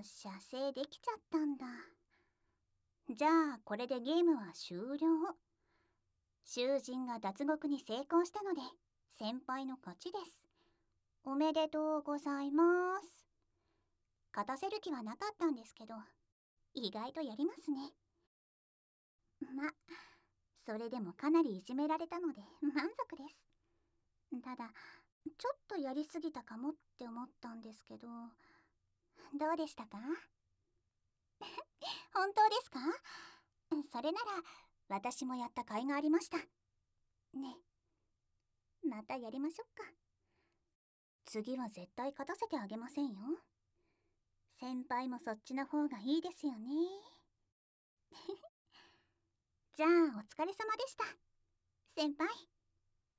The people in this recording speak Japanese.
射精できちゃったんだ。じゃあこれでゲームは終了。囚人が脱獄に成功したので先輩の勝ちです。おめでとうございます。勝たせる気はなかったんですけど、意外とやりますね。ま、それでもかなりいじめられたので満足です。ただちょっとやりすぎたかもって思ったんですけど、どうでしたか？本当ですか？それなら私もやった甲斐がありました。ね、またやりましょうか。次は絶対勝たせてあげませんよ。先輩もそっちの方がいいですよね。じゃあお疲れ様でした、先輩。